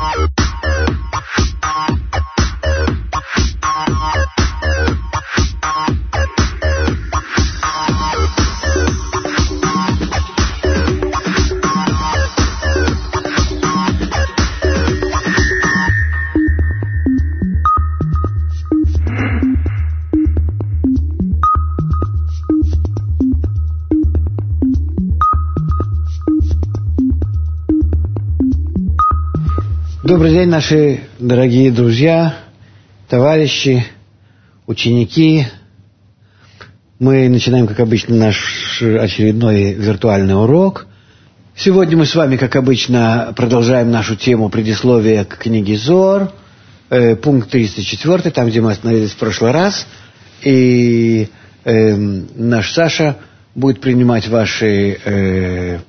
Добрый день, наши дорогие друзья, товарищи, ученики. Мы начинаем, как обычно, наш очередной виртуальный урок. Сегодня мы с вами, как обычно, продолжаем нашу тему предисловия к книге Зоар, пункт 34, там, где мы остановились в прошлый раз. И наш Саша будет принимать ваши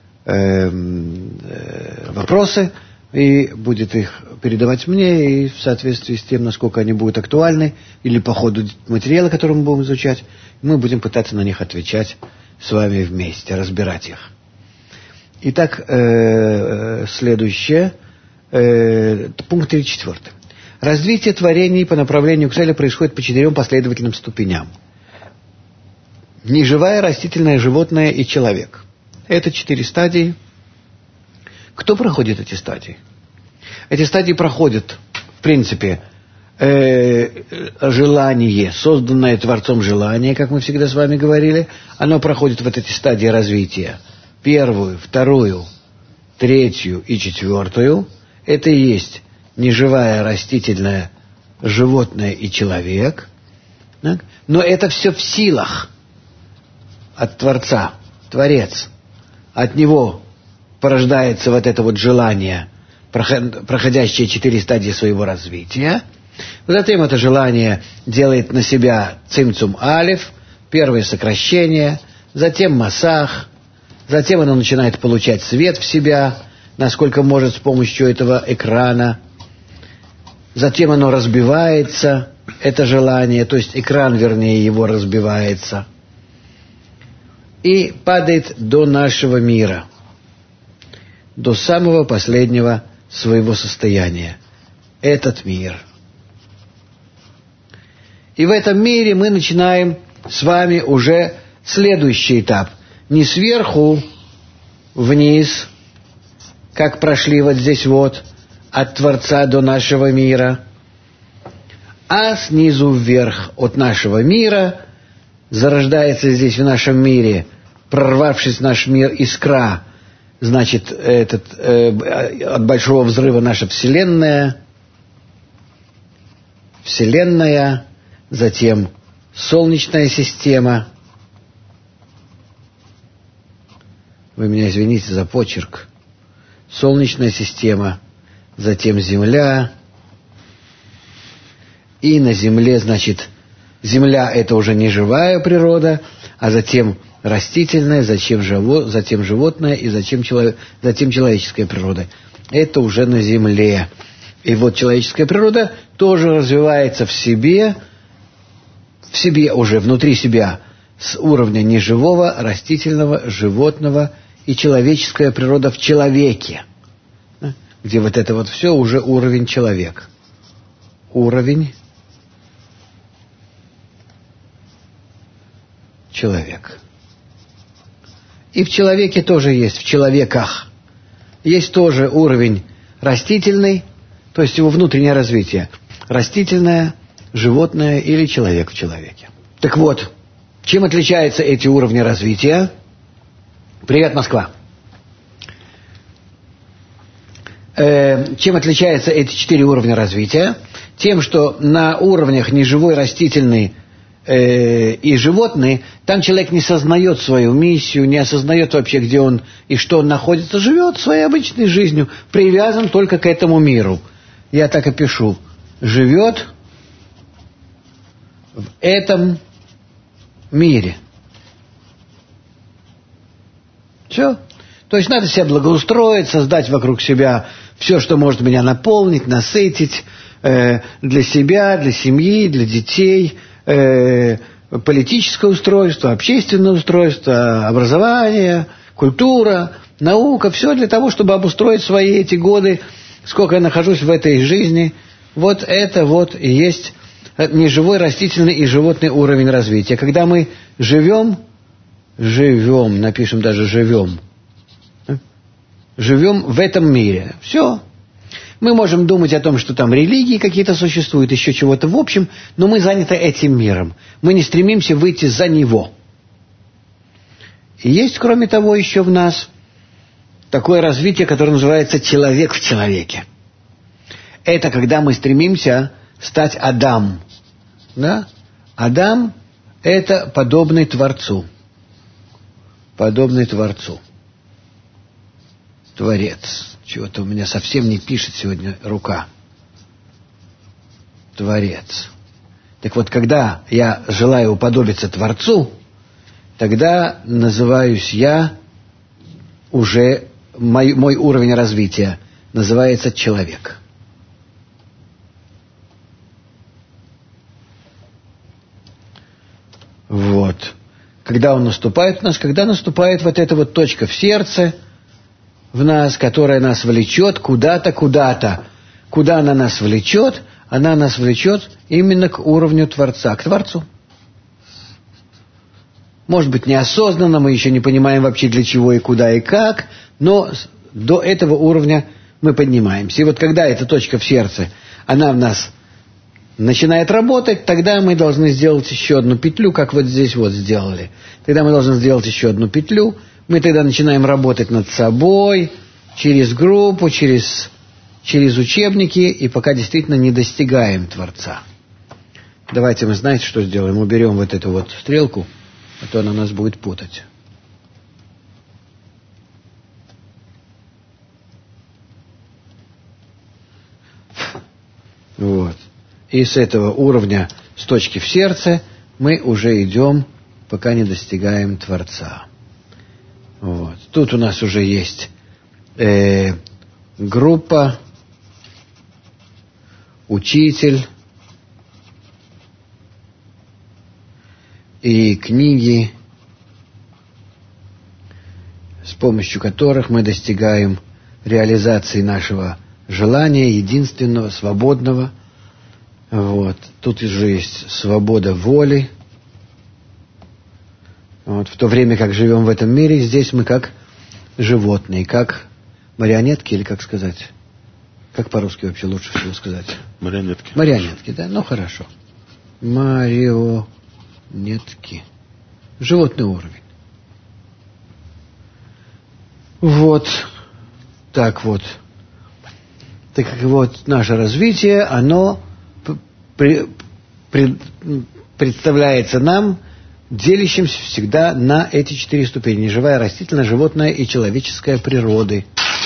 вопросы и будет их передавать мне, и в соответствии с тем, насколько они будут актуальны, или по ходу материала, который мы будем изучать, мы будем пытаться на них отвечать с вами вместе, разбирать их. Итак, следующее, пункт 34. Развитие творений по направлению к цели происходит по 4 последовательным ступеням. Неживая, растительное, животное и человек. Это 4 стадии. Кто проходит эти стадии? Эти стадии проходят, в принципе, желание, созданное Творцом желание, как мы всегда с вами говорили, оно проходит вот эти стадии развития. 1, 2, 3 и 4. Это и есть неживая, растительное, животное и человек. Так? Но это все в силах от Творца, Творец. От Него порождается вот это вот желание, проходящее 4 стадии своего развития. Затем это желание делает на себя цимцум алеф, первое сокращение, затем масах, затем оно начинает получать свет в себя, насколько может с помощью этого экрана. Затем оно разбивается, это желание, то есть экран, вернее, его разбивается, и падает до нашего мира, до самого последнего своего состояния. Этот мир. И в этом мире мы начинаем с вами уже следующий этап. Не сверху вниз, как прошли вот здесь вот, от Творца до нашего мира, а снизу вверх от нашего мира зарождается здесь в нашем мире, прорвавшись в наш мир, искра. Значит, от большого взрыва наша Вселенная, затем Солнечная система. Вы меня извините за почерк. Солнечная система, затем Земля. И на Земле, значит, Земля — это уже не живая природа, а затем растительная, затем животное и затем человеческая природа. Это уже на Земле. И вот человеческая природа тоже развивается в себе уже, внутри себя, с уровня неживого, растительного, животного, и человеческая природа в человеке, где вот это вот все уже уровень человек. Уровень человек. И в человеке тоже есть, в человеках, есть тоже уровень растительный, то есть его внутреннее развитие. Растительное, животное или человек в человеке. Так вот, чем отличаются эти уровни развития? Привет, Москва. Чем отличаются эти 4 уровня развития? Тем, что на уровнях неживой, растительный и животные, там человек не сознает свою миссию, не осознает вообще, где он и что он находится, живет своей обычной жизнью, привязан только к этому миру. Я так и пишу. Живет в этом мире. Все. То есть надо себя благоустроить, создать вокруг себя все, что может меня наполнить, насытить, для себя, для семьи, для детей, политическое устройство, общественное устройство, образование, культура, наука, все для того, чтобы обустроить свои эти годы сколько я нахожусь в этой жизни, вот это вот и есть неживой, растительный и животный уровень развития. Когда мы живем, напишем даже живем в этом мире. Все. Мы можем думать о том, что там религии какие-то существуют, еще чего-то в общем, но мы заняты этим миром. Мы не стремимся выйти за него. И есть, кроме того, еще в нас такое развитие, которое называется «человек в человеке». Это когда мы стремимся стать Адам. Да? Адам – это подобный Творцу. Подобный Творцу. Творец. Чего-то у меня совсем не пишет сегодня рука. Творец. Так вот, когда я желаю уподобиться Творцу, тогда называюсь я уже, мой уровень развития называется человек. Вот. Когда он наступает в нас, когда наступает вот эта вот точка в сердце, в нас, которая нас влечет куда-то, куда-то. Куда она нас влечет? Она нас влечет именно к уровню Творца, к Творцу. Может быть, неосознанно, мы еще не понимаем вообще для чего и куда и как, но до этого уровня мы поднимаемся. И вот когда эта точка в сердце, она в нас начинает работать, тогда мы должны сделать еще одну петлю, как вот здесь вот сделали. Тогда мы должны сделать еще одну петлю. Мы тогда начинаем работать над собой, через группу, через учебники, и пока действительно не достигаем Творца. Давайте мы, знаете, что сделаем? Уберем вот эту вот стрелку, а то она нас будет путать. Вот. И с этого уровня, с точки в сердце, мы уже идем, пока не достигаем Творца. Вот. Тут у нас уже есть группа, учитель и книги, с помощью которых мы достигаем реализации нашего желания, единственного, свободного. Вот. Тут уже есть свобода воли. Вот. В то время, как живем в этом мире, здесь мы как животные, как марионетки, или как сказать? Как по-русски вообще лучше всего сказать? Марионетки. Марионетки, да? Ну, хорошо. Марионетки. Животный уровень. Вот. Так вот. Так вот, наше развитие, оно представляется нам делящимся всегда на эти 4 ступени. Живая, растительная, животная и человеческая природы.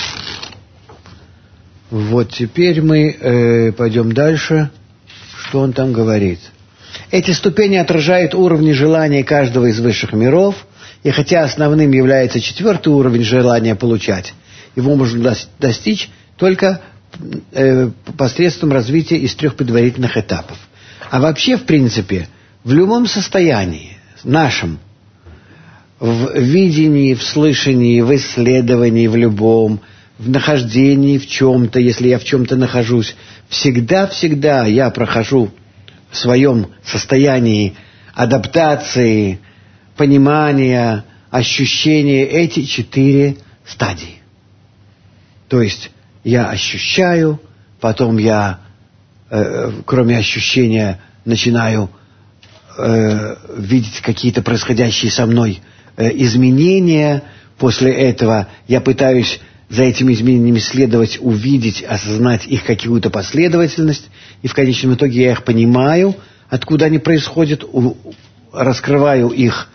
Вот теперь мы пойдем дальше. Что он там говорит? Эти ступени отражают уровни желания каждого из высших миров, и хотя основным является 4-й уровень желания получать, его можно достичь только посредством развития из 3 предварительных этапов. А вообще, в принципе, в любом состоянии нашем, в видении, в слышании, в исследовании, в любом, в нахождении в чем-то, если я в чем-то нахожусь, всегда я прохожу в своем состоянии адаптации, понимания, ощущения эти 4 стадии. То есть я ощущаю, потом я, кроме ощущения, начинаю видеть какие-то происходящие со мной изменения. После этого я пытаюсь за этими изменениями следовать, увидеть, осознать их какую-то последовательность. И в конечном итоге я их понимаю, откуда они происходят, раскрываю их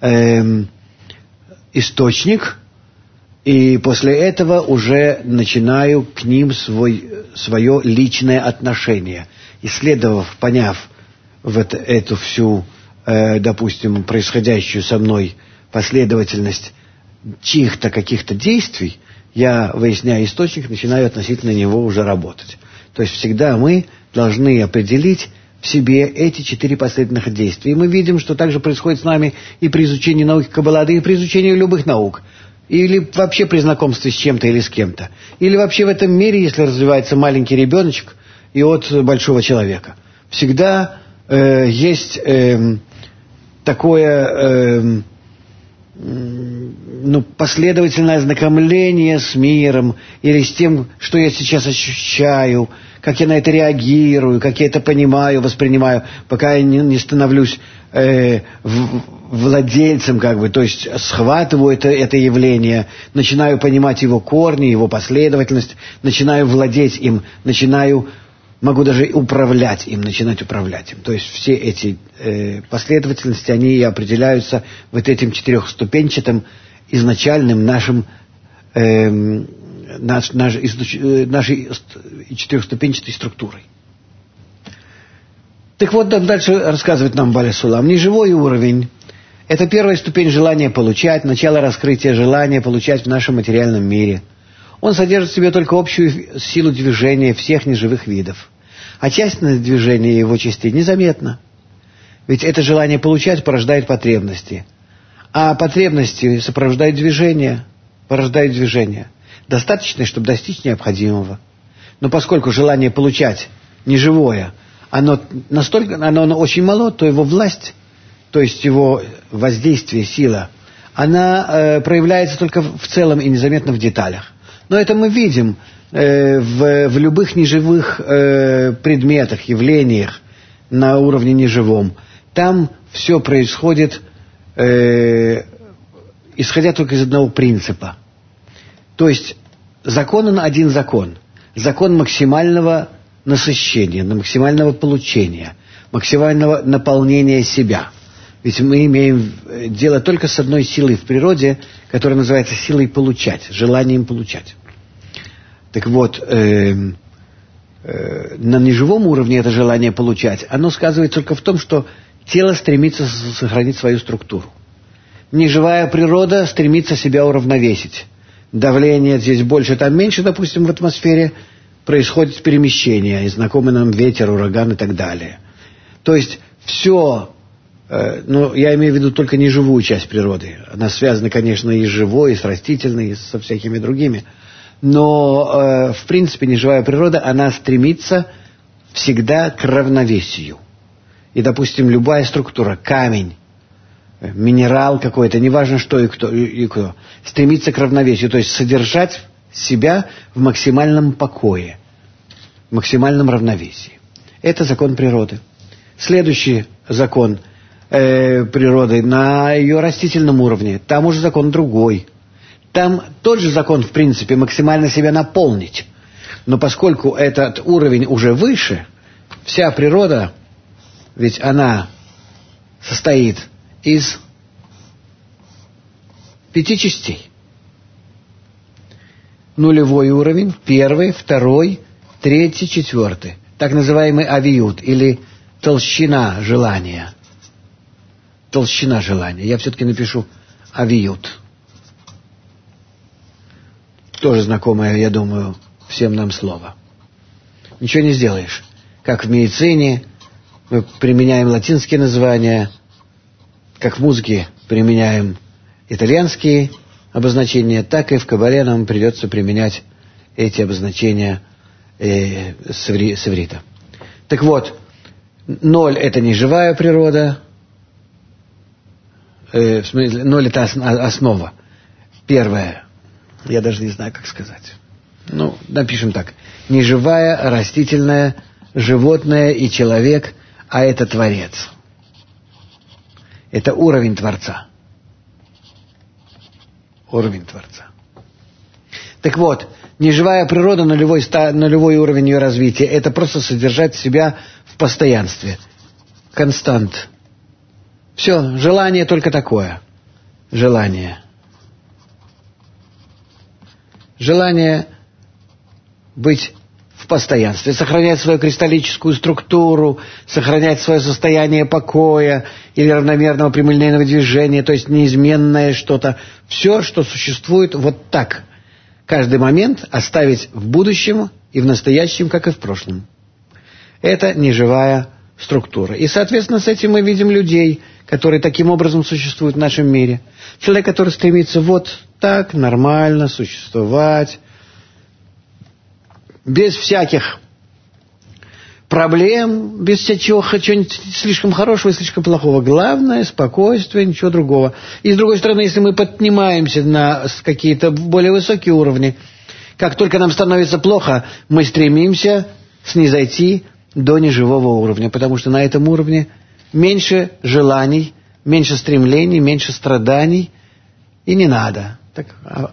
источник. И после этого уже начинаю к ним свое личное отношение. Исследовав, поняв вот эту всю, допустим, происходящую со мной последовательность чьих-то каких-то действий, я, выясняя источник, начинаю относительно него уже работать. То есть всегда мы должны определить в себе эти 4 последовательных действия. И мы видим, что так же происходит с нами и при изучении науки Каббалы, и при изучении любых наук. Или вообще при знакомстве с чем-то или с кем-то. Или вообще в этом мире, если развивается маленький ребеночек и от большого человека. Всегда есть такое последовательное ознакомление с миром или с тем, что я сейчас ощущаю, как я на это реагирую, как я это понимаю, воспринимаю, пока я не становлюсь владельцем, то есть схватываю это явление, начинаю понимать его корни, его последовательность, начинаю владеть им, могу даже начинать управлять им. То есть все эти последовательности, они определяются вот этим четырехступенчатым изначальным нашей четырехступенчатой структурой. Так вот, дальше рассказывает нам Баля Сулам. Неживой уровень – это первая ступень желания получать, начало раскрытия желания получать в нашем материальном мире. Он содержит в себе только общую силу движения всех неживых видов. А частность движения его частей незаметна. Ведь это желание получать порождает потребности. А потребности сопровождают движение, порождают движение. Достаточно, чтобы достичь необходимого. Но поскольку желание получать неживое, оно очень мало, то его власть, то есть его воздействие, сила, она проявляется только в целом и незаметно в деталях. Но это мы видим в любых неживых предметах, явлениях на уровне неживом. Там все происходит, исходя только из одного принципа. То есть закон один закон. Закон максимального насыщения, максимального получения, максимального наполнения себя. Ведь мы имеем дело только с одной силой в природе, которая называется силой получать, желанием получать. Так вот, на неживом уровне это желание получать, оно сказывается только в том, что тело стремится сохранить свою структуру. Неживая природа стремится себя уравновесить. Давление здесь больше, там меньше, допустим, в атмосфере, происходит перемещение, и знакомый нам ветер, ураган и так далее. То есть все, я имею в виду только неживую часть природы. Она связана, конечно, и с живой, и с растительной, и со всякими другими. Но, в принципе, неживая природа, она стремится всегда к равновесию. И, допустим, любая структура, камень, минерал какой-то, неважно что и кто, стремится к равновесию, то есть содержать себя в максимальном покое, в максимальном равновесии. Это закон природы. Следующий закон природы на ее растительном уровне, там уже закон другой. Там тот же закон, в принципе, максимально себя наполнить. Но поскольку этот уровень уже выше, вся природа, ведь она состоит из 5 частей. Нулевой уровень, 1, 2, 3, 4. Так называемый авиют, или толщина желания. Толщина желания. Я все-таки напишу авиют. Тоже знакомое, я думаю, всем нам слово. Ничего не сделаешь. Как в медицине мы применяем латинские названия, как в музыке применяем итальянские обозначения, так и в кабале нам придется применять эти обозначения с иврита. Так вот, 0 – это неживая природа, в смысле, 0 – это основа. Первая, я даже не знаю, как сказать. Напишем так. Неживая, растительная, животное и человек, а это Творец. Это уровень Творца. Уровень Творца. Так вот, неживая природа, нулевой уровень ее развития, это просто содержать себя в постоянстве. Констант. Все, желание только такое. Желание. Желание быть в постоянстве, сохранять свою кристаллическую структуру, сохранять свое состояние покоя или равномерного прямолинейного движения, то есть неизменное что-то. Все, что существует вот так. Каждый момент оставить в будущем и в настоящем, как и в прошлом. Это неживая структура. И, соответственно, с этим мы видим людей, который таким образом существует в нашем мире. Человек, который стремится вот так нормально существовать, без всяких проблем, без всякого чего-нибудь слишком хорошего и слишком плохого. Главное — спокойствие, ничего другого. И с другой стороны, если мы поднимаемся на какие-то более высокие уровни, как только нам становится плохо, мы стремимся снизойти до неживого уровня, потому что на этом уровне меньше желаний, меньше стремлений, меньше страданий, и не надо. Так,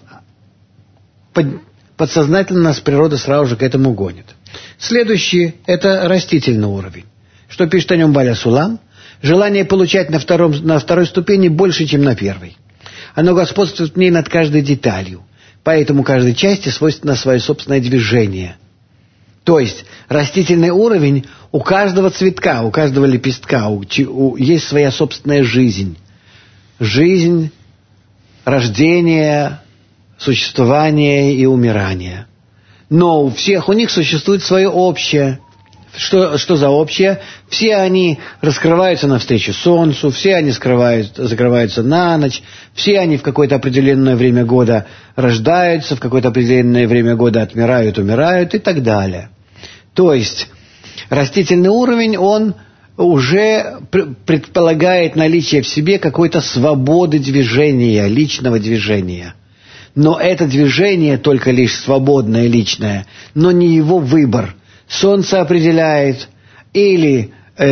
подсознательно нас природа сразу же к этому гонит. Следующий – это растительный уровень. Что пишет о нем Баля Сулам? Желание получать на второй ступени больше, чем на первой. Оно господствует в ней над каждой деталью. Поэтому каждой части свойственно свое собственное движение. То есть растительный уровень у каждого цветка, у каждого лепестка есть своя собственная жизнь. Жизнь, рождение, существование и умирание. Но у всех у них существует свое общее. Что за общее? Все они раскрываются навстречу солнцу, все они закрываются на ночь, все они в какое-то определенное время года рождаются, в какое-то определенное время года отмирают, умирают и так далее. То есть растительный уровень, он уже предполагает наличие в себе какой-то свободы движения, личного движения. Но это движение только лишь свободное, личное, но не его выбор. Солнце определяет, или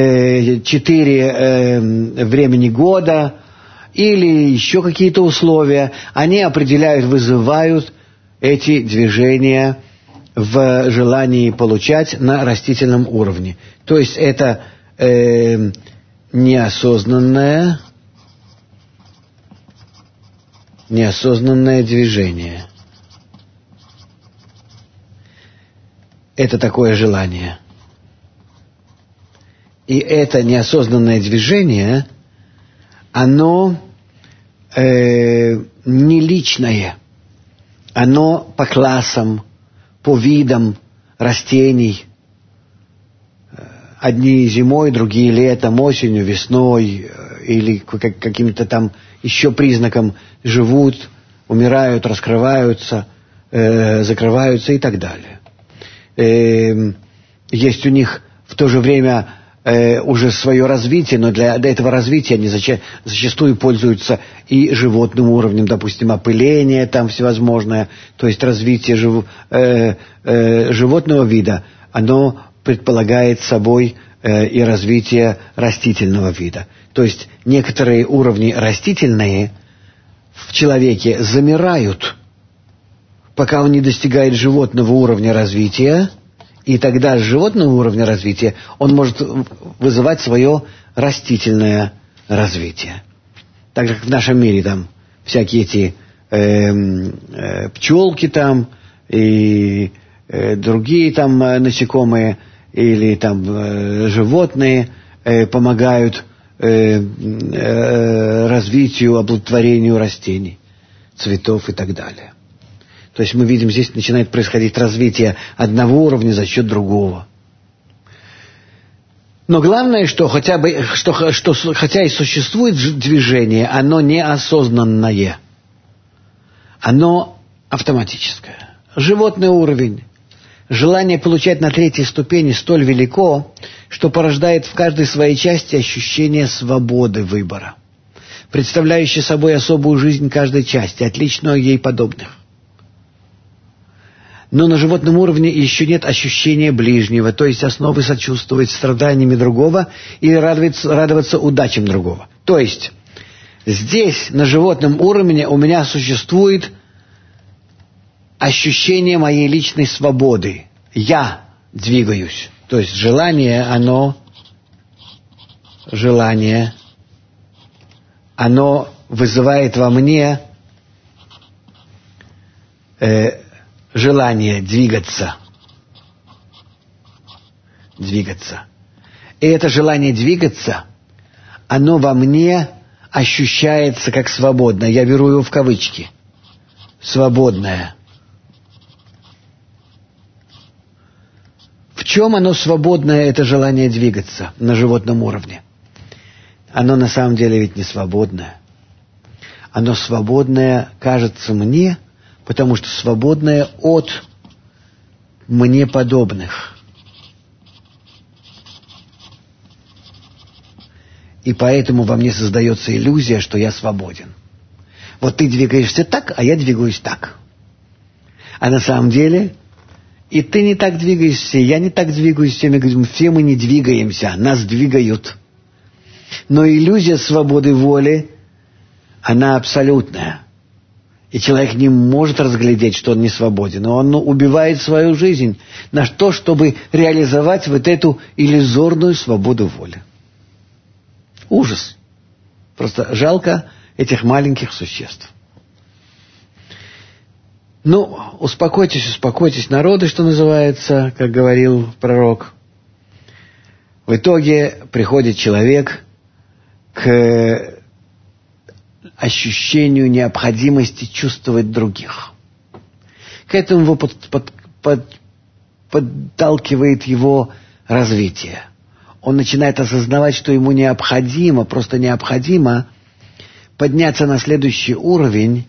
4 времени года, или еще какие-то условия. Они определяют, вызывают эти движения в желании получать на растительном уровне. То есть это неосознанное движение. Это такое желание. И это неосознанное движение, оно не личное. Оно по классам, по видам растений. Одни зимой, другие летом, осенью, весной или каким-то там еще признаком живут, умирают, раскрываются, закрываются и так далее. Есть у них в то же время уже свое развитие, но для этого развития они зачастую пользуются и животным уровнем, допустим, опыление там всевозможное, то есть развитие животного вида, оно предполагает собой и развитие растительного вида. То есть некоторые уровни растительные в человеке замирают, пока он не достигает животного уровня развития, и тогда с животного уровня развития он может вызывать свое растительное развитие. Так же, как в нашем мире там всякие эти пчелки там и другие там насекомые или там животные помогают развитию, оплодотворению растений, цветов и так далее. То есть мы видим, здесь начинает происходить развитие одного уровня за счет другого. Но главное, что хотя и существует движение, оно неосознанное. Оно автоматическое. Животный уровень. Желание получать на 3-й ступени столь велико, что порождает в каждой своей части ощущение свободы выбора, представляющее собой особую жизнь каждой части, отличную ей подобных. Но на животном уровне еще нет ощущения ближнего, то есть основы сочувствовать страданиями другого или радоваться удачам другого. То есть здесь, на животном уровне, у меня существует ощущение моей личной свободы. Я двигаюсь. То есть желание, оно вызывает во мне желание двигаться. И это желание двигаться, оно во мне ощущается как свободное. Я беру его в кавычки. Свободное. В чем оно свободное, это желание двигаться на животном уровне? оно на самом деле ведь не свободное. Оно свободное, кажется мне, потому что свободное от мне подобных. И поэтому во мне создается иллюзия, что я свободен. Вот ты двигаешься так, а я двигаюсь так. А на самом деле и ты не так двигаешься, и я не так двигаюсь, все мы не двигаемся, нас двигают. Но иллюзия свободы воли, она абсолютная. И человек не может разглядеть, что он не свободен. Но он убивает свою жизнь на то, чтобы реализовать вот эту иллюзорную свободу воли. Ужас. Просто жалко этих маленьких существ. Ну, успокойтесь, народы, что называется, как говорил пророк. В итоге приходит человек к ощущению необходимости чувствовать других. К этому его подталкивает его развитие. Он начинает осознавать, что ему необходимо, просто необходимо подняться на следующий уровень,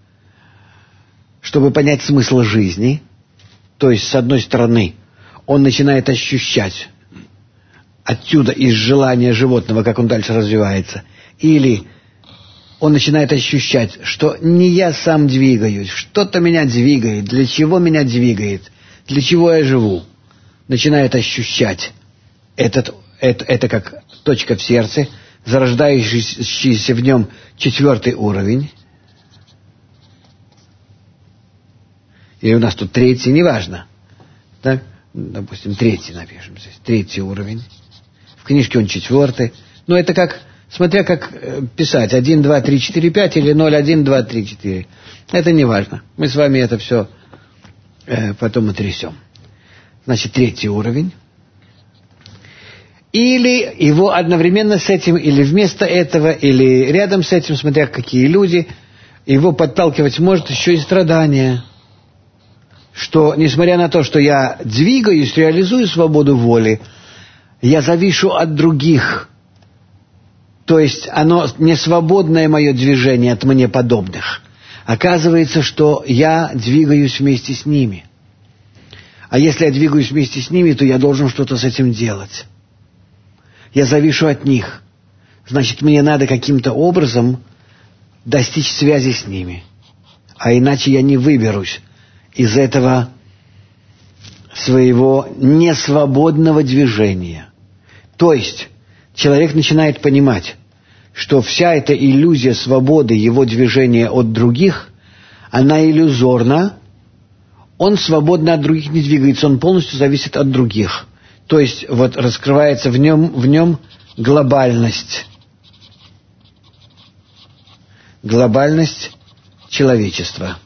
чтобы понять смысл жизни. То есть, с одной стороны, он начинает ощущать отсюда из желания животного, как он дальше развивается, или он начинает ощущать, что не я сам двигаюсь, что-то меня двигает, для чего меня двигает, для чего я живу. Начинает ощущать это как точка в сердце, зарождающийся в нем 4-й уровень. Или у нас тут 3-й, неважно. Так? Допустим, 3-й напишем здесь. 3-й уровень. В книжке он 4-й. Но это как, смотря как писать. 1, 2, 3, 4, 5 или 0, 1, 2, 3, 4. Это неважно. Мы с вами это все потом утрясем. Значит, 3-й уровень. Или его одновременно с этим, или вместо этого, или рядом с этим, смотря какие люди, его подталкивать может еще и страдания. Что, несмотря на то, что я двигаюсь, реализую свободу воли, я завишу от других. То есть оно не свободное мое движение от мне подобных. Оказывается, что я двигаюсь вместе с ними. А если я двигаюсь вместе с ними, то я должен что-то с этим делать. Я завишу от них. Значит, мне надо каким-то образом достичь связи с ними. А иначе я не выберусь из этого своего несвободного движения. То есть человек начинает понимать, что вся эта иллюзия свободы его движения от других, она иллюзорна, он свободно от других не двигается, он полностью зависит от других. То есть вот раскрывается в нем глобальность. Глобальность человечества.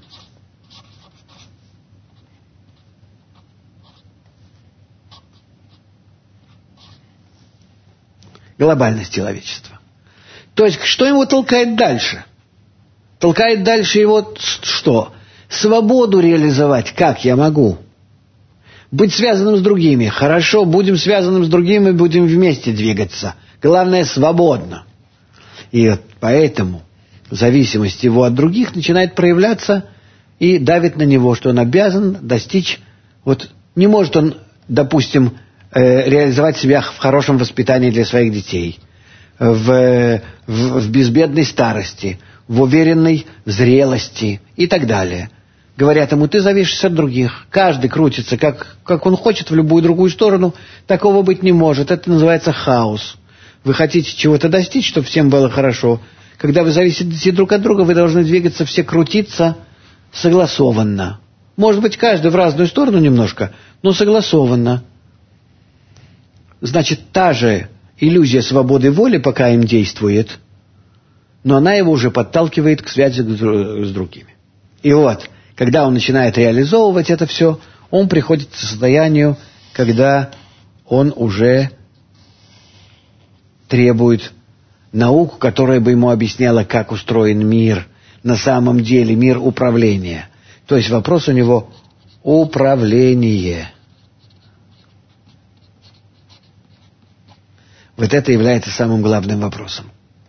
Глобальность человечества. То есть, что его толкает дальше? Толкает дальше его что? Свободу реализовать. Как я могу? Быть связанным с другими. Хорошо, будем связанным с другими, будем вместе двигаться. Главное, свободно. И вот поэтому зависимость его от других начинает проявляться и давит на него, что он обязан достичь. Вот не может он, допустим, реализовать себя в хорошем воспитании для своих детей, в безбедной старости, в уверенной зрелости и так далее. Говорят ему, ты зависишь от других. Каждый крутится, как он хочет, в любую другую сторону. Такого быть не может. Это называется хаос. Вы хотите чего-то достичь, чтобы всем было хорошо. Когда вы зависите друг от друга, вы должны двигаться, все крутиться согласованно. Может быть, каждый в разную сторону немножко, но согласованно. Значит, та же иллюзия свободы воли пока им действует, но она его уже подталкивает к связи с другими. И вот, когда он начинает реализовывать это все, он приходит к состоянию, когда он уже требует науку, которая бы ему объясняла, как устроен мир, на самом деле мир управления. То есть вопрос у него управление. Вот это является самым главным вопросом.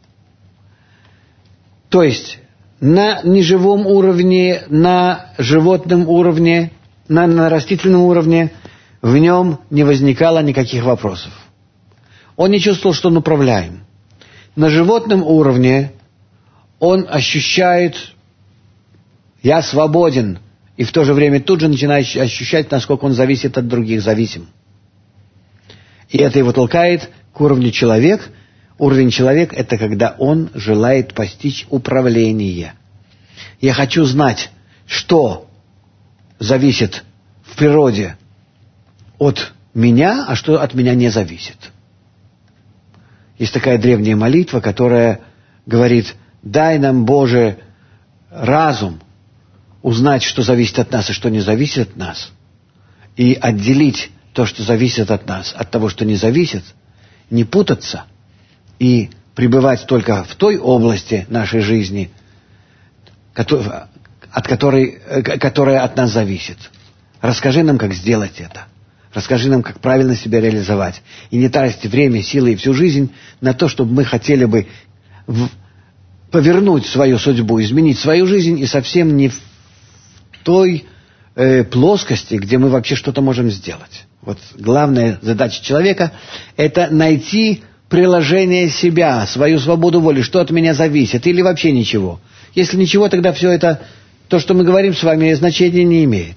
То есть на неживом уровне, на животном уровне, на растительном уровне в нем не возникало никаких вопросов. Он не чувствовал, что он управляем. На животном уровне он ощущает «я свободен», и в то же время тут же начинает ощущать, насколько он зависит от других, зависим. И это его толкает к уровню человек. Уровень человек – это когда он желает постичь управление. Я хочу знать, что зависит в природе от меня, а что от меня не зависит. Есть такая древняя молитва, которая говорит: «Дай нам, Боже, разум узнать, что зависит от нас и что не зависит от нас, и отделить то, что зависит от нас, от того, что не зависит, не путаться и пребывать только в той области нашей жизни, которая от нас зависит. Расскажи нам, как сделать это. Расскажи нам, как правильно себя реализовать. И не тратить время, силы и всю жизнь на то, чтобы мы хотели бы повернуть свою судьбу, изменить свою жизнь, и совсем не в той плоскости, где мы вообще что-то можем сделать». Вот главная задача человека – это найти приложение себя, свою свободу воли, что от меня зависит, или вообще ничего. Если ничего, тогда все это, то, что мы говорим с вами, значения не имеет.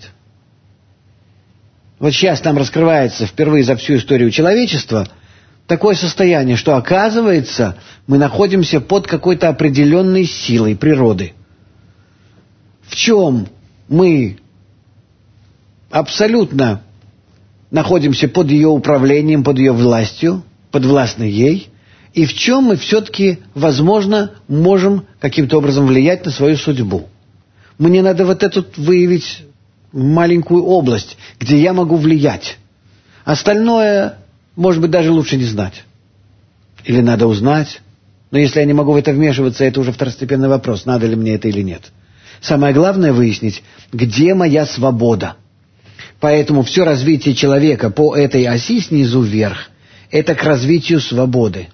Вот сейчас нам раскрывается впервые за всю историю человечества такое состояние, что, оказывается, мы находимся под какой-то определенной силой природы. В чем мы абсолютно находимся под ее управлением, под ее властью, подвластны ей, и в чем мы все-таки, возможно, можем каким-то образом влиять на свою судьбу. Мне надо вот эту выявить маленькую область, где я могу влиять. Остальное, может быть, даже лучше не знать. Или надо узнать. Но если я не могу в это вмешиваться, это уже второстепенный вопрос, надо ли мне это или нет. Самое главное выяснить, где моя свобода. Поэтому все развитие человека по этой оси снизу вверх – это к развитию свободы.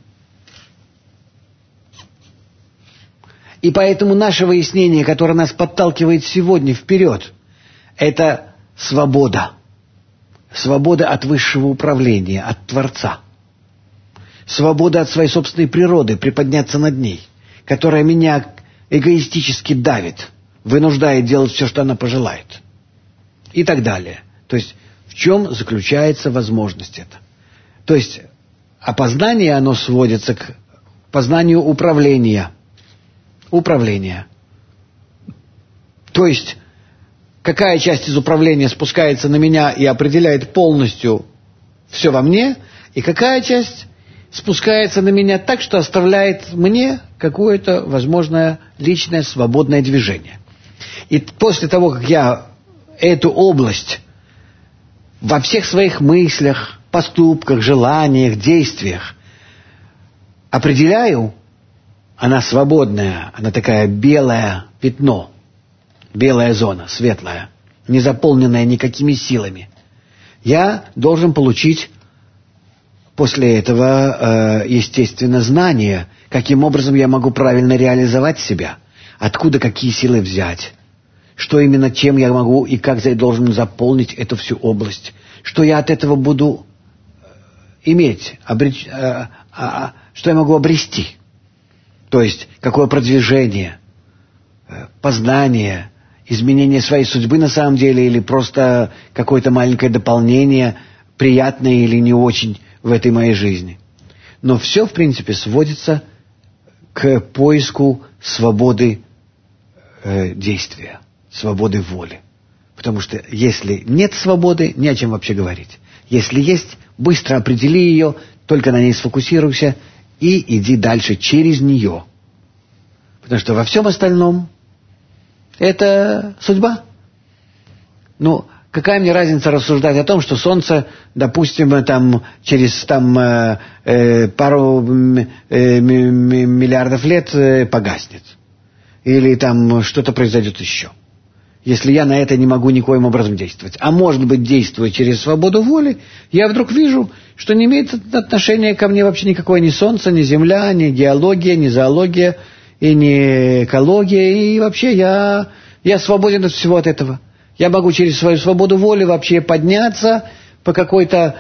И поэтому наше выяснение, которое нас подталкивает сегодня вперед, это свобода. Свобода от высшего управления, от Творца. Свобода от своей собственной природы, приподняться над ней, которая меня эгоистически давит, вынуждает делать все, что она пожелает. И так далее. То есть в чем заключается возможность это? То есть опознание, оно сводится к познанию управления. Управление. То есть какая часть из управления спускается на меня и определяет полностью все во мне, и какая часть спускается на меня так, что оставляет мне какое-то возможное личное свободное движение. И после того, как я эту область во всех своих мыслях, поступках, желаниях, действиях определяю, она свободная, она такая белое пятно, белая зона, светлая, не заполненная никакими силами. Я должен получить после этого, естественно, знание, каким образом я могу правильно реализовать себя, откуда какие силы взять, что именно чем я могу и как я должен заполнить эту всю область, что я от этого буду иметь, что я могу обрести. То есть, какое продвижение, познание, изменение своей судьбы на самом деле, или просто какое-то маленькое дополнение, приятное или не очень в этой моей жизни. Но все, в принципе, сводится к поиску свободы действия, свободы воли. Потому что если нет свободы, не о чем вообще говорить. Если есть, быстро определи ее, только на ней сфокусируйся и иди дальше через нее. Потому что во всем остальном это судьба. Ну, какая мне разница рассуждать о том, что Солнце, допустим, там, через пару миллиардов лет погаснет. Или там что-то произойдет еще. если я на это не могу никоим образом действовать. А может быть, действуя через свободу воли, я вдруг вижу, что не имеет отношения ко мне вообще никакое ни солнце, ни земля, ни геология, ни зоология, и ни экология, и вообще я свободен от всего от этого. Я могу через свою свободу воли вообще подняться по какой-то,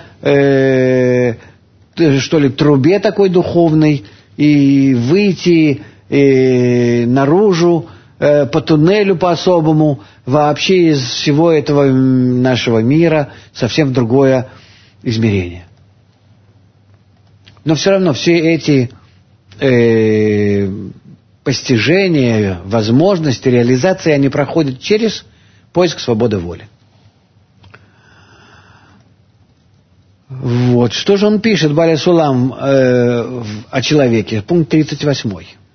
что ли, трубе такой духовной, и выйти наружу, по туннелю по-особому, вообще из всего этого нашего мира совсем в другое измерение. Но все равно все эти постижения, возможности, реализации, они проходят через поиск свободы воли. Вот. Что же он пишет, Баля Сулам, о человеке? Пункт 38.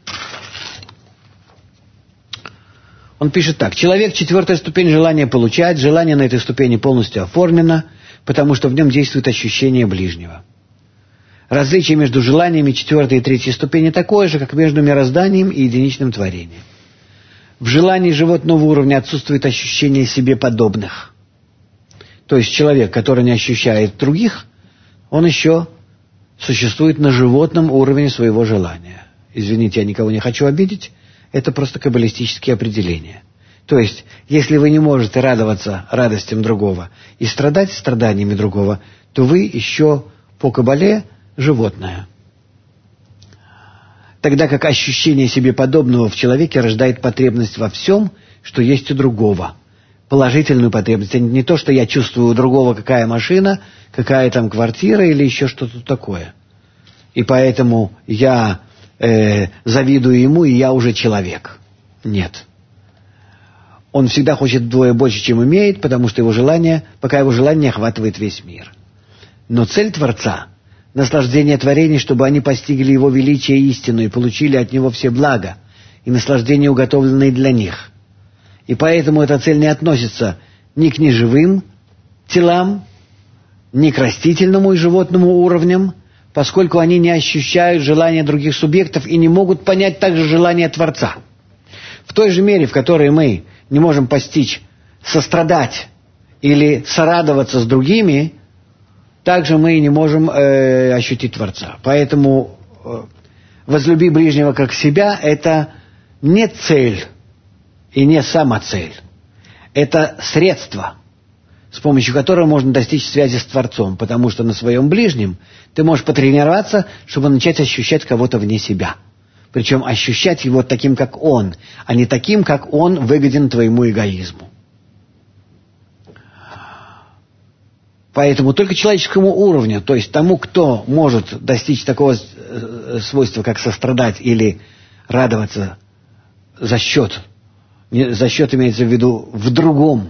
Он пишет так. Человек — 4-я ступень желания получать. Желание на этой ступени полностью оформлено, потому что в нем действует ощущение ближнего. Различие между желаниями 4-й и 3-й ступени такое же, как между мирозданием и единичным творением. В желании животного уровня отсутствует ощущение себе подобных. То есть человек, который не ощущает других, он еще существует на животном уровне своего желания. Извините, я никого не хочу обидеть. Это просто каббалистические определения. То есть, если вы не можете радоваться радостям другого и страдать страданиями другого, то вы еще по каббале животное. Тогда как ощущение себе подобного в человеке рождает потребность во всем, что есть у другого. Положительную потребность. Не то, что я чувствую у другого, какая машина, какая там квартира или еще что-то такое. И поэтому я завидую ему, и я уже человек. Нет. Он всегда хочет вдвое больше, чем имеет, потому что его желание, пока его желание охватывает весь мир. Но цель Творца — наслаждение творений, чтобы они постигли его величие и истину и получили от него все блага и наслаждения, уготовленные для них. И поэтому эта цель не относится ни к неживым телам, ни к растительному и животному уровням, поскольку они не ощущают желания других субъектов и не могут понять также желания Творца. В той же мере, в которой мы не можем постичь, сострадать или сорадоваться с другими, также мы не можем ощутить Творца. Поэтому возлюби ближнего как себя — это не цель и не самоцель. Это средство, с помощью которого можно достичь связи с Творцом, потому что на своем ближнем ты можешь потренироваться, чтобы начать ощущать кого-то вне себя. Причем ощущать его таким, как он, а не таким, как он выгоден твоему эгоизму. Поэтому только человеческому уровню, то есть тому, кто может достичь такого свойства, как сострадать или радоваться за счет имеется в виду в другом,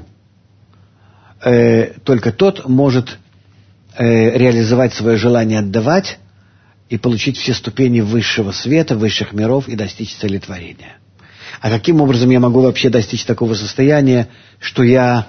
только тот может реализовать свое желание отдавать и получить все ступени высшего света, высших миров и достичь цели творения. А каким образом я могу вообще достичь такого состояния, что я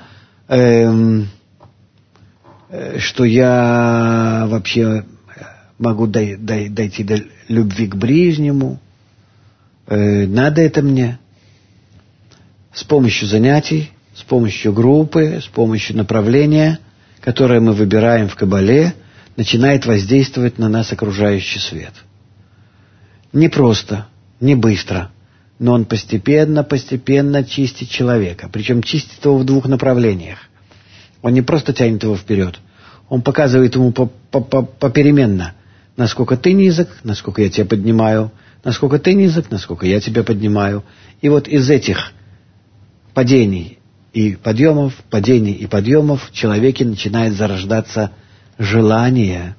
вообще могу дойти до любви к ближнему? Надо это мне? С помощью занятий, с помощью группы, с помощью направления, которое мы выбираем в Кабале, начинает воздействовать на нас окружающий свет. Не просто, не быстро, но он постепенно чистит человека. Причем чистит его в двух направлениях. Он не просто тянет его вперед, он показывает ему попеременно, насколько ты низок, насколько я тебя поднимаю, насколько ты низок, насколько я тебя поднимаю. И вот из этих падений и подъемов в человеке начинает зарождаться желание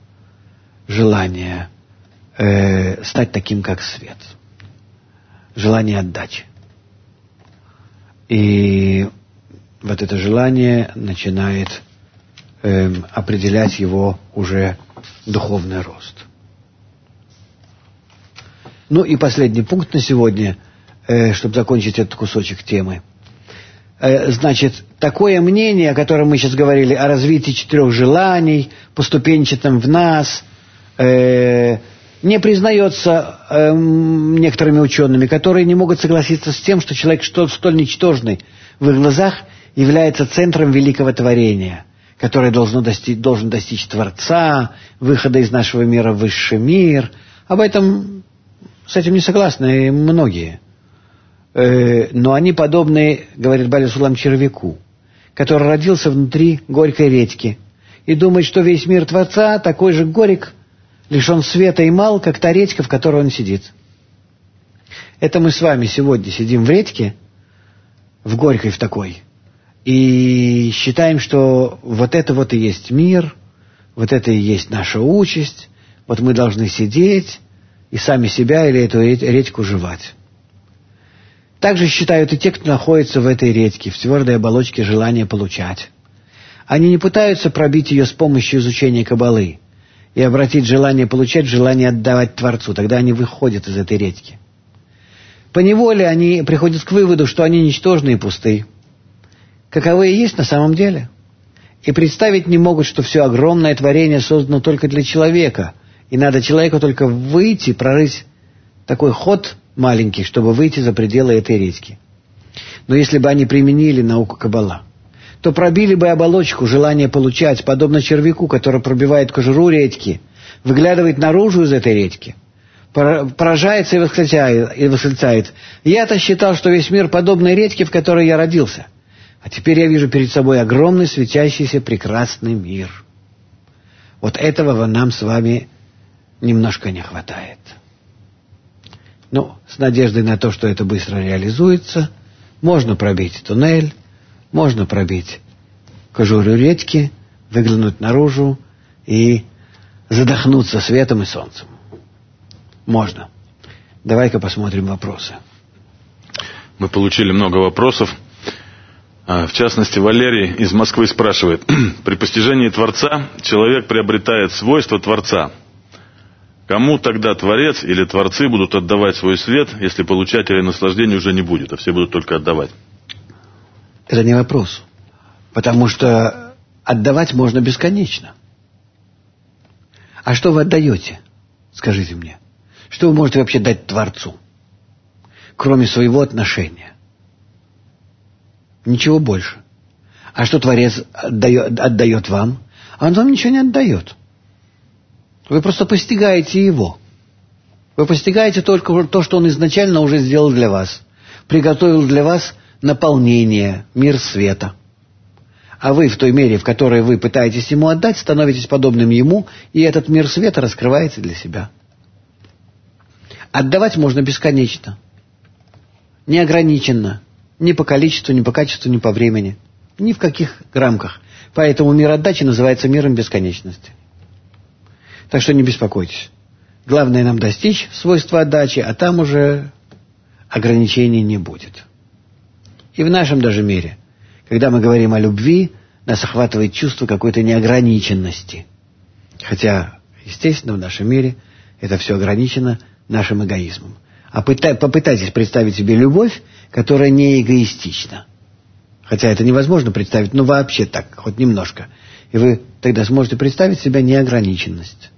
стать таким, как свет. Желание отдачи. И вот это желание начинает определять его уже духовный рост. Ну и последний пункт на сегодня, чтобы закончить этот кусочек темы. Значит, такое мнение, о котором мы сейчас говорили, о развитии 4 желаний, поступенчатом в нас, не признается некоторыми учеными, которые не могут согласиться с тем, что человек столь ничтожный в их глазах является центром великого творения, которое должен достичь Творца, выхода из нашего мира в высший мир. С этим не согласны многие. Но они подобны, говорит Бали Сулам, червяку, который родился внутри горькой редьки и думает, что весь мир Творца такой же горек, лишен света и мал, как та редька, в которой он сидит. Это мы с вами сегодня сидим в редьке, в горькой в такой, и считаем, что вот это вот и есть мир, вот это и есть наша участь, вот мы должны сидеть и сами себя или эту редьку жевать. Также считают и те, кто находится в этой редьке, в твердой оболочке желания получать. Они не пытаются пробить ее с помощью изучения Каббалы и обратить желание получать в желание отдавать Творцу. Тогда они выходят из этой редьки. Поневоле они приходят к выводу, что они ничтожны и пусты. Каковы и есть на самом деле. И представить не могут, что все огромное творение создано только для человека. И надо человеку только выйти, прорыть такой ход маленький, чтобы выйти за пределы этой редьки. Но если бы они применили науку Каббала, то пробили бы оболочку желания получать, подобно червяку, который пробивает кожуру редьки, выглядывает наружу из этой редьки, поражается и восклицает: «Я-то считал, что весь мир подобной редьке, в которой я родился. А теперь я вижу перед собой огромный, светящийся, прекрасный мир». Вот этого нам с вами немножко не хватает. С надеждой на то, что это быстро реализуется, можно пробить туннель, можно пробить кожуру редьки, выглянуть наружу и задохнуться светом и солнцем. Можно. Давай-ка посмотрим вопросы. Мы получили много вопросов. В частности, Валерий из Москвы спрашивает: при постижении Творца человек приобретает свойства Творца. Кому тогда Творец или Творцы будут отдавать свой свет, если получателя наслаждения уже не будет, а все будут только отдавать? Это не вопрос. Потому что отдавать можно бесконечно. А что вы отдаете? Скажите мне. Что вы можете вообще дать Творцу? Кроме своего отношения. Ничего больше. А что Творец отдает вам? А он вам ничего не отдает. Вы просто постигаете Его. Вы постигаете только то, что Он изначально уже сделал для вас. Приготовил для вас наполнение, мир света. А вы в той мере, в которой вы пытаетесь Ему отдать, становитесь подобным Ему, и этот мир света раскрывается для себя. Отдавать можно бесконечно. Неограниченно. Ни по количеству, ни по качеству, ни по времени. Ни в каких рамках. Поэтому мир отдачи называется миром бесконечности. Так что не беспокойтесь. Главное нам достичь свойства отдачи, а там уже ограничений не будет. И в нашем даже мире, когда мы говорим о любви, нас охватывает чувство какой-то неограниченности. Хотя, естественно, в нашем мире это все ограничено нашим эгоизмом. А попытайтесь представить себе любовь, которая не эгоистична. Хотя это невозможно представить, но вообще так, хоть немножко. И вы тогда сможете представить себя неограниченность.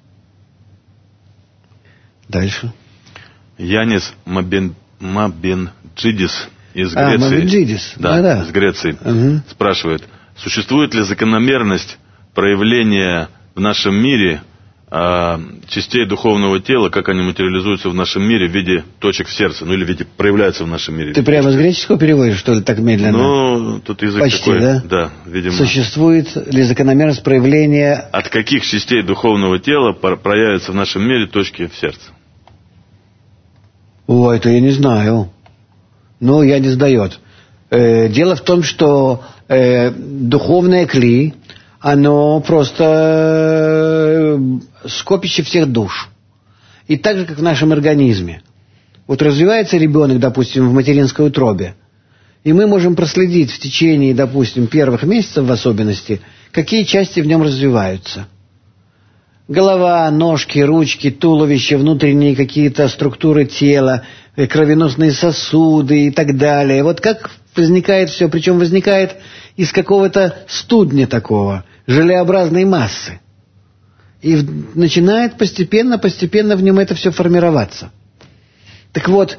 Дальше. Янис Мабенджидис из Греции. Мабенджидис. Да, из Греции. Спрашивает: существует ли закономерность проявления в нашем мире частей духовного тела, как они материализуются в нашем мире в виде точек в сердце, или в виде проявляются в нашем мире? Ты прямо с греческого переводишь, что ли, так медленно? Тут язык почти, такой. Да? Да, видимо. Существует ли закономерность проявления... От каких частей духовного тела проявятся в нашем мире точки в сердце? Это я не знаю. Я не сдает. Дело в том, что духовное кли, оно просто скопище всех душ. И так же, как в нашем организме. Развивается ребенок, допустим, в материнской утробе, и мы можем проследить в течение, допустим, первых месяцев в особенности, какие части в нем развиваются. Голова, ножки, ручки, туловище, внутренние какие-то структуры тела, кровеносные сосуды и так далее. Как возникает все, причем возникает из какого-то студня такого, желеобразной массы. И начинает постепенно в нем это все формироваться. Так вот,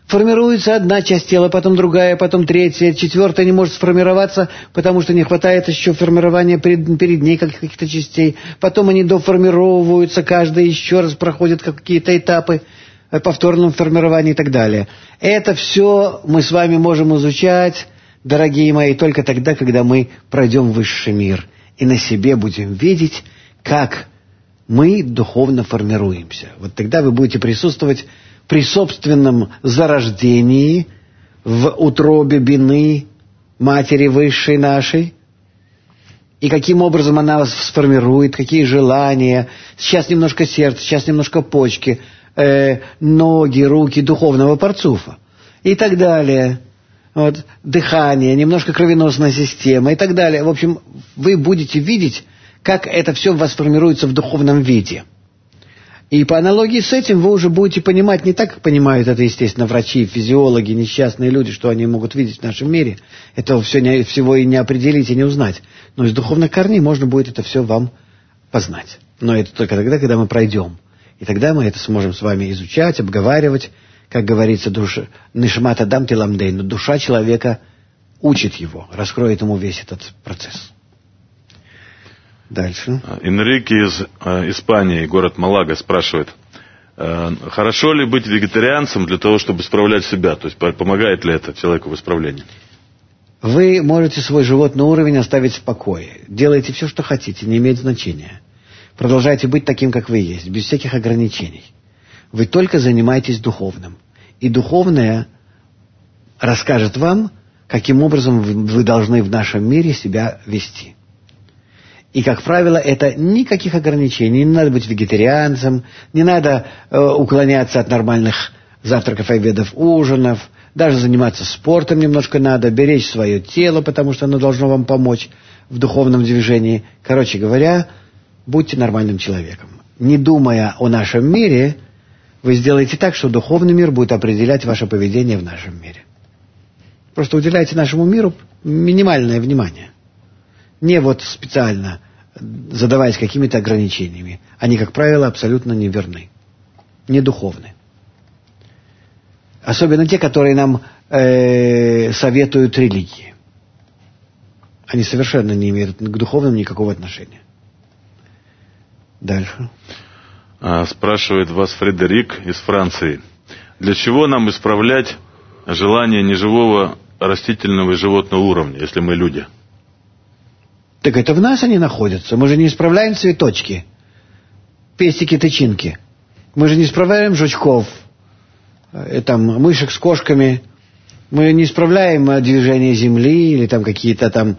Формируется одна часть тела, потом другая, потом третья, четвертая не может сформироваться, потому что не хватает еще формирования перед ней каких-то частей. Потом они доформировываются, каждая еще раз проходит какие-то этапы повторном формировании и так далее. Это все мы с вами можем изучать, дорогие мои, только тогда, когда мы пройдем в высший мир и на себе будем видеть, как мы духовно формируемся. Вот тогда вы будете присутствовать при собственном зарождении в утробе Бины, Матери Высшей нашей, и каким образом она вас сформирует, какие желания. Сейчас немножко сердца, сейчас немножко почки, ноги, руки духовного парцуфа и так далее. Вот, дыхание, немножко кровеносная система и так далее. В общем, вы будете видеть, как это все у вас формируется в духовном виде. И по аналогии с этим вы уже будете понимать не так, как понимают это, естественно, врачи, физиологи, несчастные люди, что они могут видеть в нашем мире. Этого всего и не определить, и не узнать. Но из духовных корней можно будет это все вам познать. Но это только тогда, когда мы пройдем. И тогда мы это сможем с вами изучать, обговаривать. Как говорится, «Нишмат адам тиламдейну», душа человека учит его, раскроет ему весь этот процесс. Дальше. Энрике из Испании, город Малага, спрашивает, хорошо ли быть вегетарианцем для того, чтобы исправлять себя? То есть помогает ли это человеку в исправлении? Вы можете свой животный уровень оставить в покое. Делайте все, что хотите, не имеет значения. Продолжайте быть таким, как вы есть, без всяких ограничений. Вы только занимаетесь духовным. И духовное расскажет вам, каким образом вы должны в нашем мире себя вести. И, как правило, это никаких ограничений. Не надо быть вегетарианцем, не надо уклоняться от нормальных завтраков, обедов, ужинов. Даже заниматься спортом немножко надо, беречь свое тело, потому что оно должно вам помочь в духовном движении. Короче говоря, будьте нормальным человеком. Не думая о нашем мире, вы сделаете так, что духовный мир будет определять ваше поведение в нашем мире. Просто уделяйте нашему миру минимальное внимание. Не вот специально задаваясь какими-то ограничениями. Они, как правило, абсолютно неверны. Не духовны. Особенно те, которые нам советуют религии. Они совершенно не имеют к духовным никакого отношения. Дальше. Спрашивает вас Фредерик из Франции. Для чего нам исправлять желание неживого растительного и животного уровня, если мы люди? Так это в нас они находятся. Мы же не исправляем цветочки, пестики, тычинки. Мы же не исправляем жучков, там, мышек с кошками. Мы не исправляем движение Земли или там какие-то там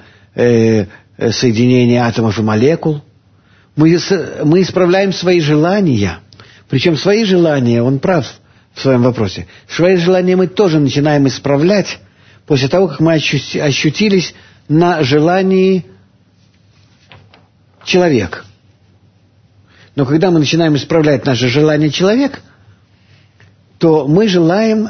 соединения атомов и молекул. Мы исправляем свои желания. Причем свои желания, он прав в своем вопросе, свои желания мы тоже начинаем исправлять после того, как мы ощутились на желании человек. Но когда мы начинаем исправлять наше желание человек, то мы желаем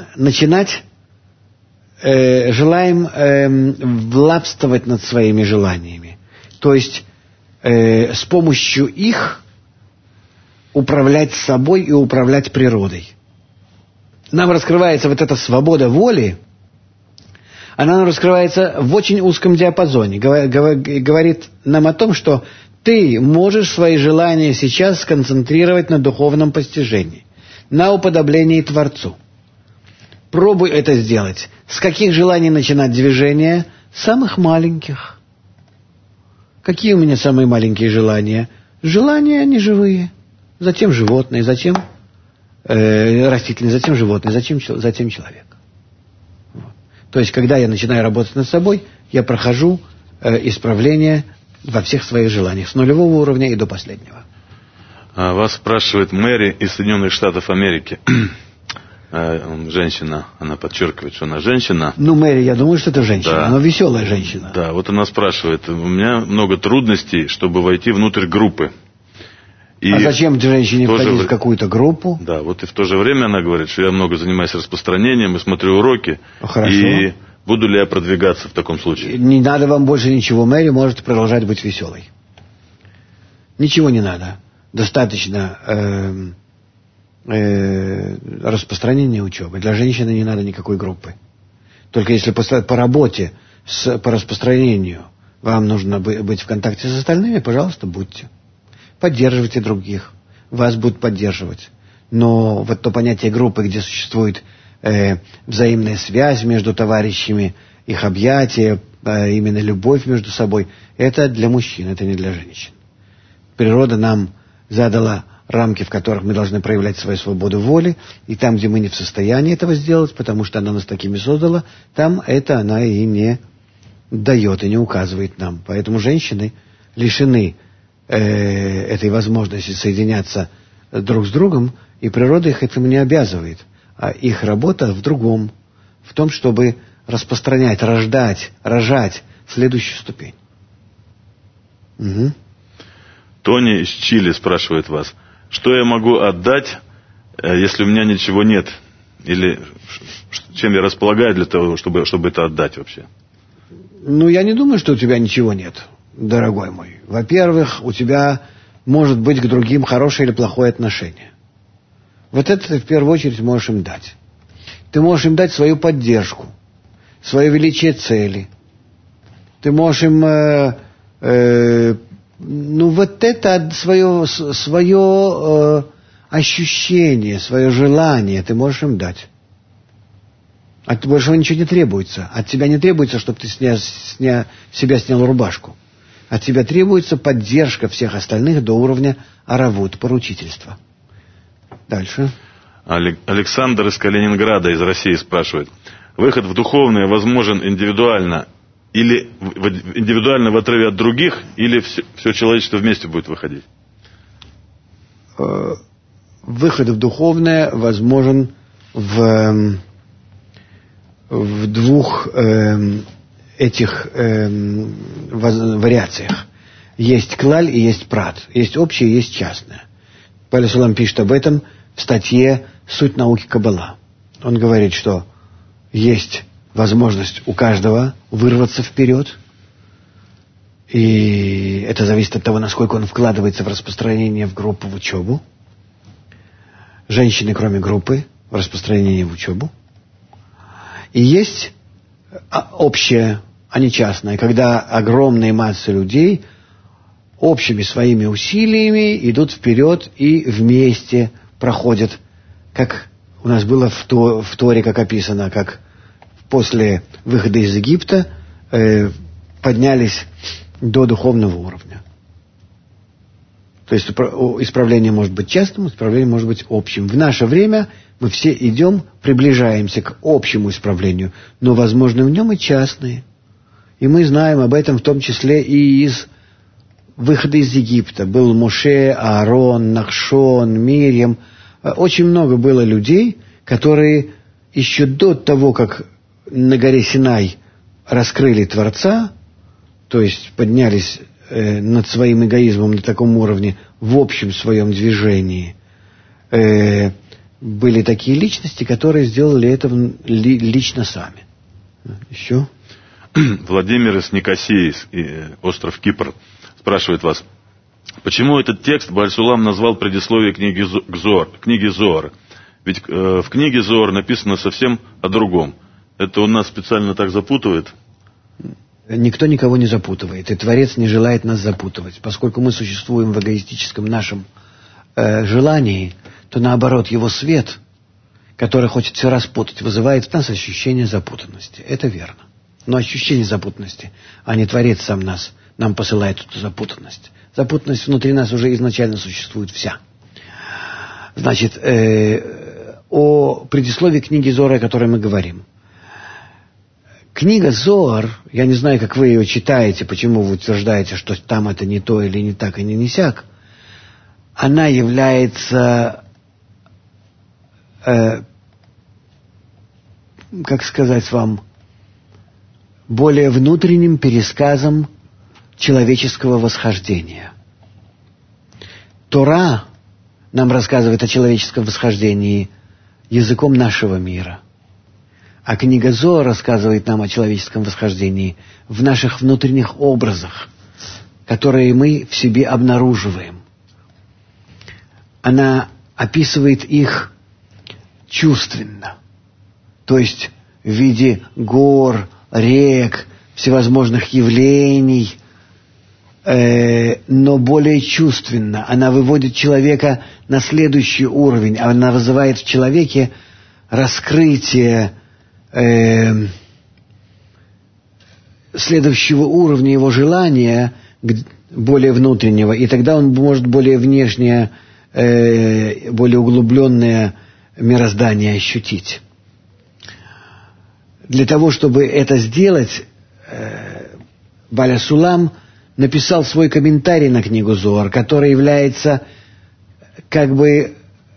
властвовать над своими желаниями. То есть с помощью их управлять собой и управлять природой. Нам раскрывается вот эта свобода воли, она нам раскрывается в очень узком диапазоне. Говорит нам о том, что ты можешь свои желания сейчас сконцентрировать на духовном постижении, на уподоблении Творцу. Пробуй это сделать. С каких желаний начинать движение? Самых маленьких. Какие у меня самые маленькие желания? Желания неживые. Затем животные, затем растительные, затем животные, затем человек. Вот. То есть, когда я начинаю работать над собой, я прохожу исправление во всех своих желаниях, с нулевого уровня и до последнего. Вас спрашивает Мэри из Соединенных Штатов Америки. Женщина, она подчеркивает, что она женщина. Ну, Мэри, я думаю, что это женщина, да. Она веселая женщина. Да, вот она спрашивает, у меня много трудностей, чтобы войти внутрь группы. И зачем женщине входить в какую-то группу? Да, вот и в то же время она говорит, что я много занимаюсь распространением и смотрю уроки. Хорошо. И буду ли я продвигаться в таком случае? Не надо вам больше ничего, Мэри, можете продолжать быть веселой. Ничего не надо. Достаточно распространения учебы. Для женщины не надо никакой группы. Только если по работе, по распространению вам нужно быть в контакте с остальными, пожалуйста, будьте. Поддерживайте других. Вас будут поддерживать. Но вот то понятие группы, где существует взаимная связь между товарищами, их объятия, именно любовь между собой, это для мужчин, это не для женщин. Природа нам задала рамки, в которых мы должны проявлять свою свободу воли, и там, где мы не в состоянии этого сделать, потому что она нас такими создала, там это она и не дает, и не указывает нам. Поэтому женщины лишены этой возможности соединяться друг с другом, и природа их этому не обязывает. А их работа в другом, в том, чтобы распространять, рожать следующую ступень. Угу. Тони из Чили спрашивает вас, что я могу отдать, если у меня ничего нет? Или чем я располагаю для того, чтобы это отдать вообще? Ну, я не думаю, что у тебя ничего нет, дорогой мой. Во-первых, у тебя может быть к другим хорошее или плохое отношение. Вот это ты в первую очередь можешь им дать. Ты можешь им дать свою поддержку, свое величие цели. Ты можешь им, вот это свое ощущение, свое желание ты можешь им дать. От большего ничего не требуется. От тебя не требуется, чтобы ты себя снял рубашку. От тебя требуется поддержка всех остальных до уровня аравут, поручительства. Дальше. Александр из Калининграда, из России спрашивает. Выход в духовное возможен индивидуально в отрыве от других, или все человечество вместе будет выходить? Выход в духовное возможен в двух этих вариациях. Есть клаль и есть прат. Есть общее и есть частное. Пале Сулам пишет об этом в статье «Суть науки Каббала». Он говорит, что есть возможность у каждого вырваться вперед, и это зависит от того, насколько он вкладывается в распространение в группу, в учебу. Женщины, кроме группы, в распространение в учебу. И есть общее, а не частное, когда огромные массы людей общими своими усилиями идут вперед и вместе проходят, как у нас было в Торе, как описано, как после выхода из Египта поднялись до духовного уровня. То есть исправление может быть частным, исправление может быть общим. В наше время мы все идем, приближаемся к общему исправлению, но возможны в нем и частные. И мы знаем об этом в том числе и из выхода из Египта. Был Моше, Аарон, Нахшон, Мирьям. Очень много было людей, которые еще до того, как на горе Синай раскрыли Творца, то есть поднялись над своим эгоизмом на таком уровне, в общем своем движении, были такие личности, которые сделали это лично сами. Еще? Владимир из Никосии, остров Кипр, спрашивает вас, почему этот текст Бааль Сулам назвал предисловие книги Зоар? Ведь в книге Зоар написано совсем о другом. Это он нас специально так запутывает? Никто никого не запутывает, и Творец не желает нас запутывать. Поскольку мы существуем в эгоистическом нашем желании, то наоборот, его свет, который хочет все распутать, вызывает в нас ощущение запутанности. Это верно. Но ощущение запутанности, а не Творец сам нам посылает эту запутанность. Запутанность внутри нас уже изначально существует вся. Значит, о предисловии книги Зоара, о которой мы говорим. Книга Зоар, я не знаю, как вы ее читаете, почему вы утверждаете, что там это не то или не так, и не сяк, она является, как сказать вам, более внутренним пересказом человеческого восхождения. Тора нам рассказывает о человеческом восхождении языком нашего мира. А книга Зоар рассказывает нам о человеческом восхождении в наших внутренних образах, которые мы в себе обнаруживаем. Она описывает их чувственно. То есть в виде гор, рек, всевозможных явлений, но более чувственно. Она выводит человека на следующий уровень. Она вызывает в человеке раскрытие следующего уровня его желания, более внутреннего, и тогда он может более внешнее, более углубленное мироздание ощутить. Для того, чтобы это сделать, Баля Сулам написал свой комментарий на книгу Зоар, который является как бы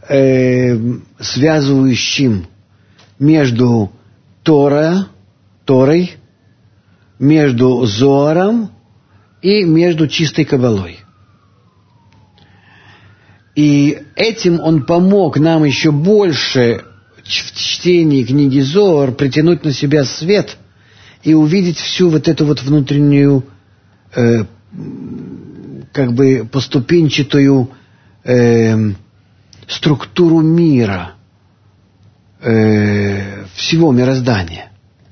связывающим между Торой, между Зоаром и между чистой Кабалой. И этим он помог нам еще больше в чтении книги Зоар притянуть на себя свет и увидеть всю вот эту вот внутреннюю как бы поступенчатую структуру мира, всего мироздания.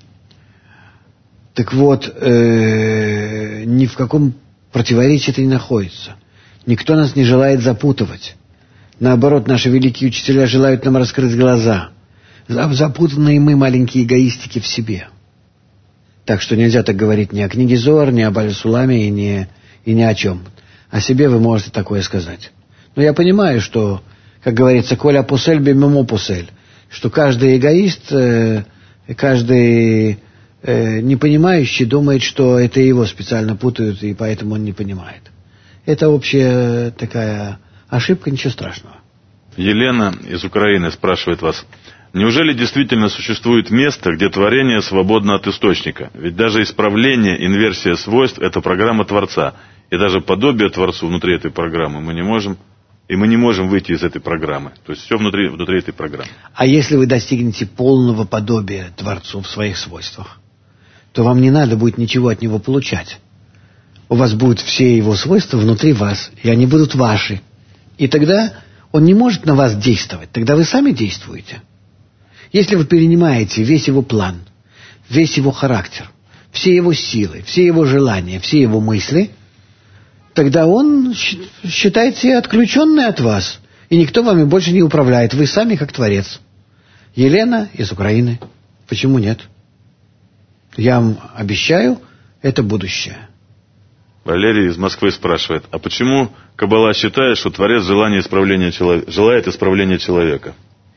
Так вот, ни в каком противоречии это не находится. Никто нас не желает запутывать. Наоборот, наши великие учителя желают нам раскрыть глаза. Запутанные мы маленькие эгоистики в себе. Так что нельзя так говорить ни о книге Зоар, ни о Бале Суламе и ни о чем. О себе вы можете такое сказать. Но я понимаю, что, как говорится, коля пусель бемемо пусель, что каждый эгоист, каждый непонимающий думает, что это его специально путают, и поэтому он не понимает. Это общая такая ошибка, ничего страшного. Елена из Украины спрашивает вас: неужели действительно существует место, где творение свободно от источника? Ведь даже исправление, инверсия свойств – это программа Творца. И даже подобие Творцу внутри этой программы мы не можем, и мы не можем выйти из этой программы. То есть все внутри этой программы. А если вы достигнете полного подобия Творцу в своих свойствах, то вам не надо будет ничего от Него получать. У вас будут все Его свойства внутри вас, и они будут ваши. И тогда Он не может на вас действовать, тогда вы сами действуете. Если вы перенимаете весь Его план, весь Его характер, все Его силы, все Его желания, все Его мысли, тогда Он считается отключенный от вас, и никто вами больше не управляет. Вы сами как Творец. Елена из Украины. Почему нет? Я вам обещаю, это будущее. Валерий из Москвы спрашивает: а почему Каббала считает, что Творец желает исправления человека?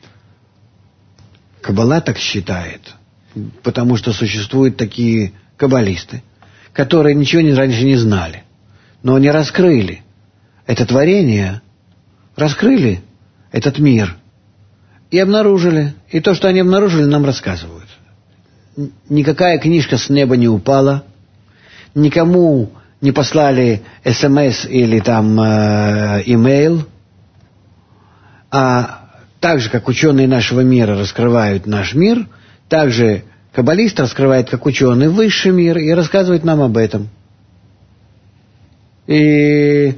Каббала так считает, потому что существуют такие каббалисты, которые ничего раньше не знали, но они раскрыли это творение, раскрыли этот мир и обнаружили. И то, что они обнаружили, нам рассказывают. Никакая книжка с неба не упала, никому не послали СМС или там имейл, а так же, как ученые нашего мира раскрывают наш мир, так же каббалист раскрывает, как ученый, высший мир и рассказывает нам об этом. И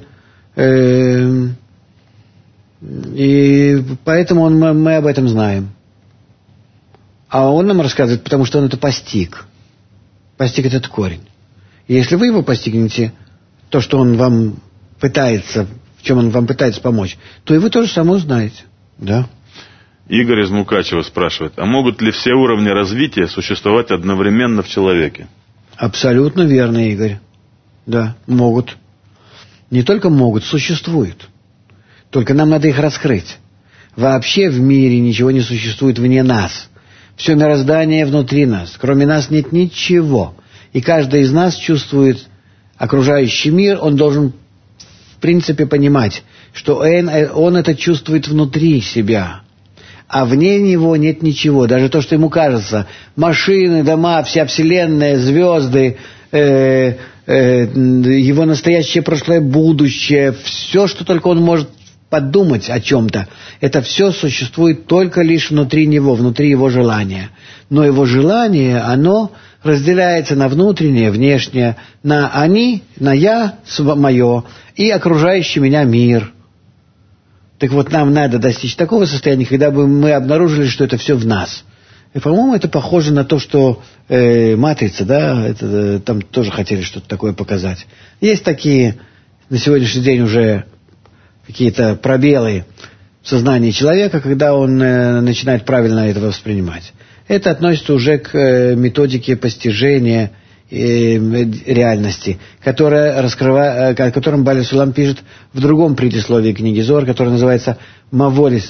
поэтому мы об этом знаем. А он нам рассказывает, потому что он это постиг. Постиг этот корень. И если вы его постигнете, то, что он вам пытается, в чем он вам пытается помочь, то и вы тоже самое узнаете. Да. Игорь из Мукачева спрашивает: а могут ли все уровни развития существовать одновременно в человеке? Абсолютно верно, Игорь. Да, могут. Не только могут, существуют. Только нам надо их раскрыть. Вообще в мире ничего не существует вне нас. Все мироздание внутри нас. Кроме нас нет ничего. И каждый из нас чувствует окружающий мир. Он должен, в принципе, понимать, что он это чувствует внутри себя. А вне него нет ничего. Даже то, что ему кажется. Машины, дома, вся вселенная, звезды, его настоящее, прошлое, будущее. Все, что только он может подумать о чем-то, это все существует только лишь внутри него, внутри его желания. Но его желание, оно разделяется на внутреннее, внешнее, на «они», на «я», мое, и окружающий меня мир. Так вот, нам надо достичь такого состояния, когда бы мы обнаружили, что это все в нас. И, по-моему, это похоже на то, что «Матрица», да, там тоже хотели что-то такое показать. Есть такие на сегодняшний день уже какие-то пробелы в сознании человека, когда он начинает правильно это воспринимать. Это относится уже к методике постижения реальности, о котором Бали Сулам пишет в другом предисловии книги Зор, которое называется «Маволи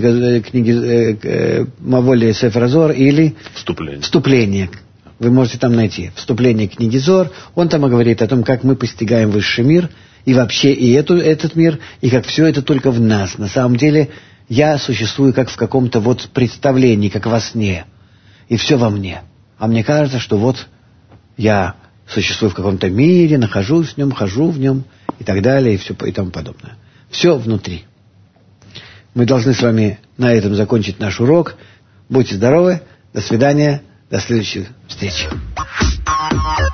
Сефер Зор» или «Вступление». Вы можете там найти «Вступление к книге Зор». Он там говорит о том, как мы постигаем высший мир, и вообще и этот мир, и как все это только в нас. На самом деле я существую как в каком-то вот представлении, как во сне, и все во мне. А мне кажется, что вот я существую в каком-то мире, нахожусь в нем, хожу в нем и так далее, и тому подобное. Все внутри. Мы должны с вами на этом закончить наш урок. Будьте здоровы. До свидания. До следующей встречи.